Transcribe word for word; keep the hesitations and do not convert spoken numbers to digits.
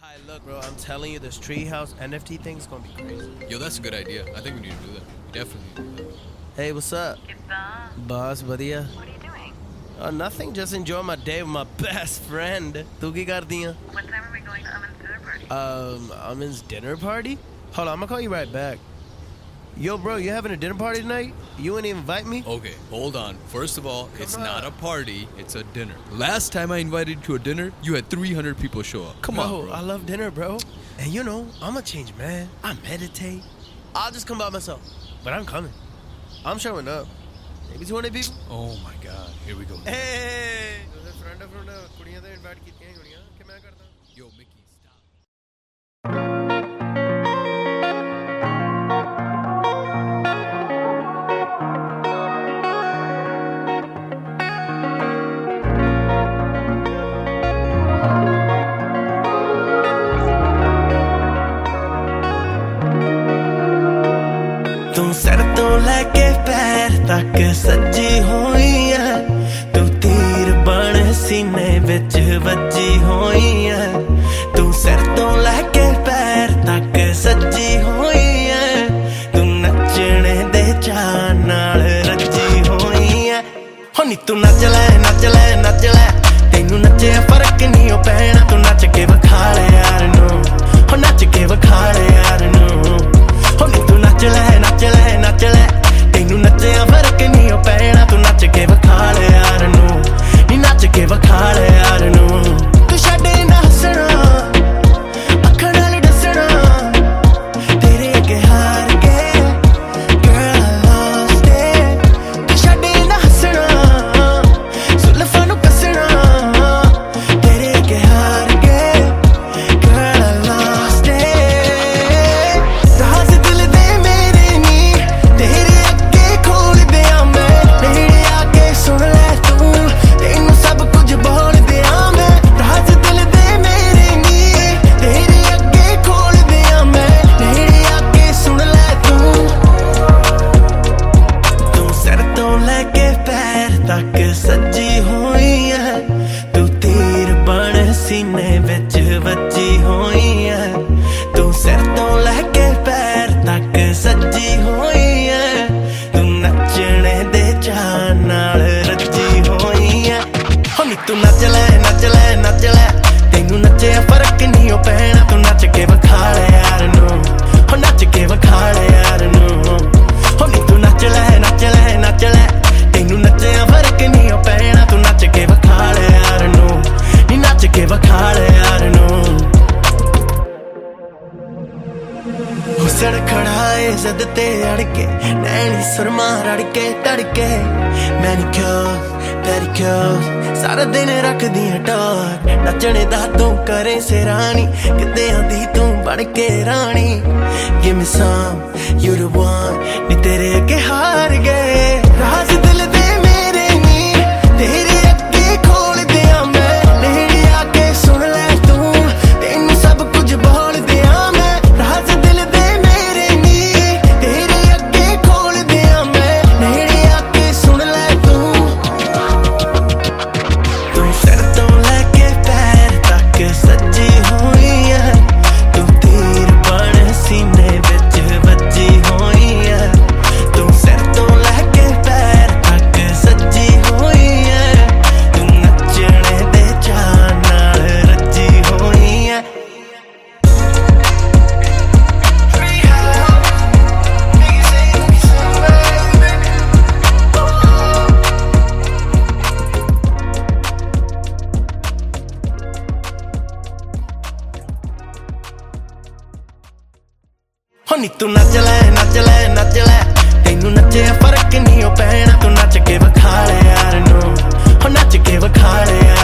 Hi, look, bro, I'm telling you, this treehouse N F T thing's gonna be crazy. Yo, that's a good idea. I think we need to do that. We definitely need to do that. Hey, what's up? Boss, buddiya. What are you doing? Oh, nothing, just enjoying my day with my best friend. Tu ki kardi hai? What time are we going to Aman's dinner party? Um, Amin's dinner party? Hold on, I'm gonna call you right back. Yo, bro, you having a dinner party tonight? You ain't even invite me? Okay, hold on. First of all, Come it's on. not a party, it's a dinner. Last time I invited you to a dinner, you had three hundred people show up. Come bro, on, bro. I love dinner, bro. And you know, I'm a changed man. I meditate. I'll just come by myself. But I'm coming. I'm showing up. Maybe two hundred people? Oh my god, here we go. Hey! friend of friend ਕੁੜੀਆਂ ਦੇ invite ਕੀਤੀਆਂ ਹੋਣੀਆਂ ਕਿ ਮੈਂ ਕਰਦਾ? Yo, Mickey, stop. ਤੂੰ ਸਿਰ ਤੋਂ ਲੈ ਕੇ ਪੈਰ ਤੱਕ ਸੱਜੀ ਹੋਈ ਐ ਤੂੰ ਤੀਰ ਬਣ ਸੀਨੇ ਵਿੱਚ ਵੱਜੀ ਹੋਈ ਐ ਤੂੰ ਸਿਰ ਤੋਂ ਲੈ ਕੇ ਪੈਰ ਤੱਕ ਸੱਜੀ ਹੋਈ ਐ ਤੂੰ ਨੱਚਣੇ ਦੇ ਚਾਅ ਨਾਲ ਰੱਜੀ ਹੋਈ ਐ ਹੋ ਨੀ ਤੂੰ ਨੱਚ ਲੈ ਨੱਚ ਲੈ ਨੱਚ ਲੈ ਤੈਨੂੰ ਨੱਚਿਆ ਫਰਕ ਨਹੀਂ ਓ ਪੈਣਾ ਤੂੰ ਨੱਚ ਕੇ ਵਿਖਾ ਲੈ ਯਾਰ ਨੂੰ ਹੋ ਨੱਚ ਕੇ ਵਿਖਾ ਲੈ ਯਾਰ ਨੂੰ ਹੋ ਨੀ ਤੂੰ ਨੱਚ ਲੈ ਨੱਚ ਲੈ ਨੱਚ ਲੈ ਤੈਨੂੰ ਨੱਚਿਆ ਫਰਕ ਨਹੀਂ ਓ ਪੈਣਾ ਤੂੰ ਨੱਚ ਕੇ ਵਿਖਾ ਲੈ ਯਾਰ ਨੂੰ ਨੀ ਨੱਚ ਕੇ ਵਿਖਾ ਲੈ ਯਾਰ ਨੂੰ ਤੂੰ ਛੱਡੇ ਨਾ ਹੱਸਣਾ ਅੱਖਾਂ ਨਾਲ ਦੱਸਣਾ ਤੇਰੇ ਅੱਗੇ ਹਾਰ ਕੇ girl I lost it ਤੂੰ ਛੱਡੇ ਨਾ ਹੱਸਣਾ ਸੁਲਫਾਂ ਨੂੰ ਕੱਸਣਾ ਤੇਰੇ ਅੱਗੇ ਹਾਰ ਕੇ girl I lost it ਰਾਜ਼ ਦਿਲ ਦੇ ਮੇਰੇ ਨੀ ਤੇਰੇ ਅੱਗੇ ਖੋਲ ਦਿਆਂ ਮੈਂ ਨੇੜੇ ਆ ਕੇ ਸੁਣ ਲੈ ਤੂੰ ਤੈਨੂੰ ਸਭ ਕੁਝ ਬੋਲ ਦਿਆਂ ਮੈਂ ਰਾਜ਼ ਦਿਲ ਦੇ ਮੇਰੇ ਨੀ ਤੇਰੇ ਅੱਗੇ ਖੋਲ ਦਿਆਂ ਮੈਂ ਨੇੜੇ ਆ ਕੇ ਸੁਣ ਲੈ ਤੂੰ ਤੂੰ ਸਿਰ ਤੋਂ ਲੈ ਕੇ ਪੈਰ ਤੱਕ ਸੱਜੀ ਹੋਈ ਐ ਤੂੰ ਤੀਰ ਬਣ ਸੀਨੇ ਵਿੱਚ ਵੱਜੀ ਹੋਈ ਐ ਤੂੰ ਸਿਰ ਤੋਂ ਲੈ ਕੇ ਪੈਰ ਤੱਕ ਸੱਜੀ ਹੋਈ ਐ ਤੂੰ ਨੱਚਣੇ ਦੇ ਚਾਅ ਨਾਲ ਰੱਜੀ ਹੋਈ ਐ ਹੋ ਨੀ ਤੂੰ ਨੱਚ ਲੈ ਨੱਚ ਲੈ ਨੱਚ ਲੈ ਤੈਨੂੰ ਨੱਚਿਆ ਫਰਕ ਨਹੀਂ ਓ ਪੈਣਾ ਤੂੰ ਨੱਚ ਕੇ ਵਿਖਾ ਲੈ ਯਾਰ ਨੂੰ ਹੋ ਨੱਚ ਕੇ ਵਿਖਾ ਲੈ ਯਾਰ ਨੂੰ ਹੋ ਨੀ ਤੂੰ ਨੱਚ ਲੈ ਨੱਚ ਲੈ ਨੱਚ ਲੈ ਤੈਨੂੰ ਨੱਚਿਆ ਫਰਕ ਨਹੀਂ ਓ ਪੈਣਾ ਤੂੰ ਨੱਚ ਕੇ ਵਿਖਾ ਲੈ ਯਾਰ ਨੂੰ ਨੀ ਨੱਚ ਕੇ ਵਿਖਾ ਲੈ ਯਾਰ ਨੂੰ ਹੁਸਨ ਖੜਾ ਏ ਜ਼ਦ ਤੇ ਅੜ ਕੇ ਨੈਣੀ ਸੁਰਮਾ ਰੜ ਕੇ ਤੜਕੇ ਮੈਨੀਕਿਉਰ ਪੈਡੀਕਿਉਰ ਸਾਰਾ ਦਿਨ ਰੱਖਦੀ ਆਂ ਟੌਰ ਨੱਚਣੇ ਦਾ ਤੂੰ ਕਰੇ ਸੇਰਾਨੀ ਕਿਤੇ ਆਂਦੀ ਤੂੰ ਬਣ ਕੇ ਰਾਣੀ Give me some, you the one ਨੀ ਤੇਰੇ ਅੱਗੇ ਹਾਰ ਗਏ ਰਾਜ਼ ਦਿਲ ਦੇ ਮੇਰੇ ਨੀ ਤੇਰੇ ਅੱਗੇ ਖੋਲ ਦਿਆਂ ਮੈਂ ਨੇੜੇ ਆ ਕੇ ਸੁਣ ਲੈ ਤੂੰ ਤੈਨੂੰ ਸਭ ਕੁਝ ਬੋਲ ਦਿਆਂ ਮੈਂ ਰਾਜ਼ ਦਿਲ ਦੇ ਮੇਰੇ ਨੀ ਤੇਰੇ ਅੱਗੇ ਖੋਲ ਦਿਆਂ ਮੈਂ ਨੇੜੇ ਆ ਕੇ ਸੁਣ ਲੈ ਤੂੰ ਤੂੰ ਸਿਰ ਤੋਂ ਲੈ ਕੇ ਪੈਰ ਤੱਕ ਸੱਜੀ ਹੋਈ ਐ ਤੂੰ ਤੀਰ ਬਣ ਸੀਨੇ ਵਿੱਚ ਵੱਜੀ ਹੋਈ ਐ ਤੂੰ ਸਿਰ ਤੋਂ ਲੈ ਕੇ ਪੈਰ ਤੱਕ ਸੱਜੀ ਹੋਈ ਐ ਤੂੰ ਨੱਚਣੇ ਦੇ ਚਾਅ ਨਾਲ ਰੱਜੀ ਹੋਈ ਐ ਹੋ ਨੀ ਤੂੰ ਨੱਚ ਲੈ ਨੱਚ ਲੈ ਨੱਚ ਲੈ ਤੈਨੂੰ ਨੱਚਿਆ ਫਰਕ ਨਹੀਂ ਓ ਪੈਣਾ ਤੂੰ ਨੱਚ ਕੇ ਵਿਖਾ ਲੈ ਯਾਰ ਨੂੰ ਹੋ ਨੱਚ ਕੇ ਵਿਖਾ ਲੈ ਯਾਰ